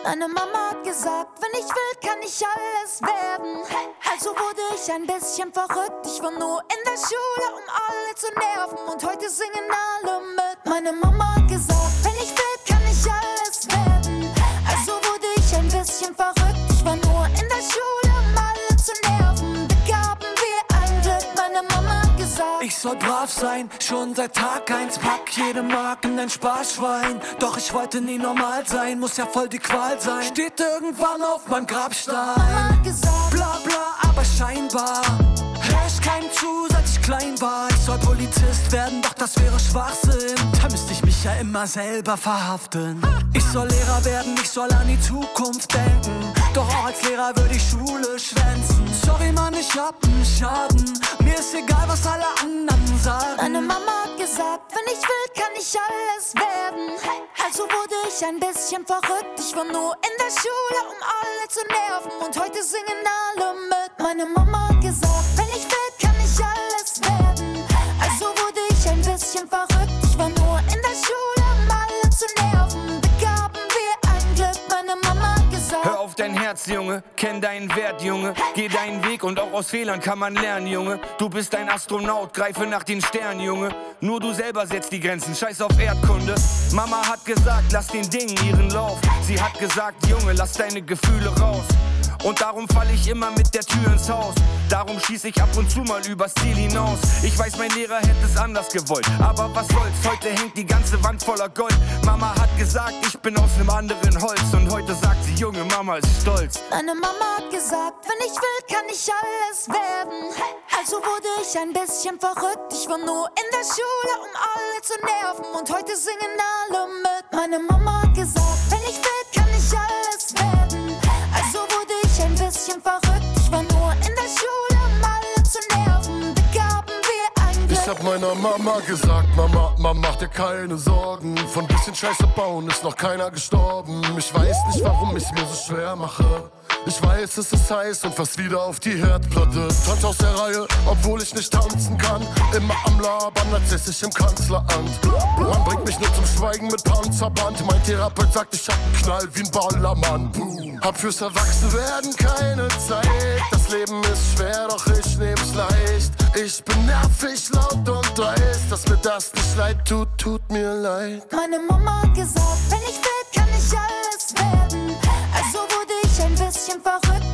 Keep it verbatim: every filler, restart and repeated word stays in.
Meine Mama hat gesagt, wenn ich will, kann ich alles werden. Also wurde ich ein bisschen verrückt. Ich war nur in der Schule, um alle zu nerven. Und heute singen alle mit. Meine Mama hat gesagt, wenn ich will, kann ich alles werden. Also wurde ich ein bisschen verrückt. Ich war nur in der Schule, um alle zu nerven. Begaben wir ein Glück. Meine Mama hat gesagt, ich soll brav sein, schon seit Tag eins. Pack jede Mark in dein Sparschwein. Doch ich wollte nie normal sein, muss ja voll die Qual sein. Steht irgendwann auf meinem Grabstein. Mama hat gesagt, bla bla, aber scheinbar hör ich keinem zu, seit ich klein war. Ich soll Polizist werden, doch das wäre Schwachsinn. Da müsste ich mich ja immer selber verhaften. Ich soll Lehrer werden, ich soll an die Zukunft denken. Doch auch als Lehrer würde ich Schule schwänzen. Sorry Mann, ich hab einen Schaden. Mir ist egal, was alle anderen sagen. Meine Mama hat gesagt, wenn ich will, kann ich alles werden. Also wurde ich ein bisschen verrückt. Ich war nur in der Schule, um alle zu nerven. Und heute singen alle mit. Meine Mama hat gesagt, wenn ich will, kann ich alles werden. Also wurde ich ein bisschen verrückt. Ich war nur in der Schule, um alle zu nerven. Begaben wir ein Glück. Meine Mama hat gesagt, hör auf dein Herz, Junge, kenn deinen Wert, Junge. Geh deinen Weg und auch aus Fehlern kann man lernen, Junge. Du bist ein Astronaut, greife nach den Sternen, Junge. Nur du selber setzt die Grenzen, scheiß auf Erdkunde. Mama hat gesagt, lass den Dingen ihren Lauf. Sie hat gesagt, Junge, lass deine Gefühle raus. Und darum fall ich immer mit der Tür ins Haus. Darum schieß ich ab und zu mal übers Ziel hinaus. Ich weiß, mein Lehrer hätte es anders gewollt. Aber was soll's, heute hängt die ganze Wand voller Gold. Mama hat gesagt, ich bin aus nem anderen Holz. Und heute sagt sie, Junge, Mama ist stolz. meine Mama hat gesagt, wenn ich will, kann ich alles werden. Also wurde ich ein bisschen verrückt. Ich war nur in der Schule, um alle zu nerven. Und heute singen alle mit. Meine Mama hat gesagt, wenn ich will, kann ich alles werden. Also wurde ich ein bisschen verrückt. Ich war nur in der Schule, um alle zu nerven. Begaben wir ein Glück. Ich hab meiner Mama gesagt, Mama, Mama, mach dir keine Sorgen. Von bisschen Scheiße bauen ist noch keiner gestorben. Ich weiß nicht, warum ich's mir so schwer mache. Ich weiß, es ist heiß und fast wieder auf die Herdplatte. Tanz aus der Reihe, obwohl ich nicht tanzen kann. Immer am Labern, als säß ich im Kanzleramt. Man bringt mich nur zum Schweigen mit Panzerband. Mein Therapeut sagt, ich hab einen Knall wie ein Ballermann. Hab fürs Erwachsenwerden keine Zeit. Das Leben ist schwer, doch ich nehm's leicht. Ich bin nervig, laut und dreist. Dass mir das nicht leid tut, tut mir leid. Meine Mama hat gesagt, wenn ich will, kann ich alles werden. Also wurde ich ein bisschen verrückt.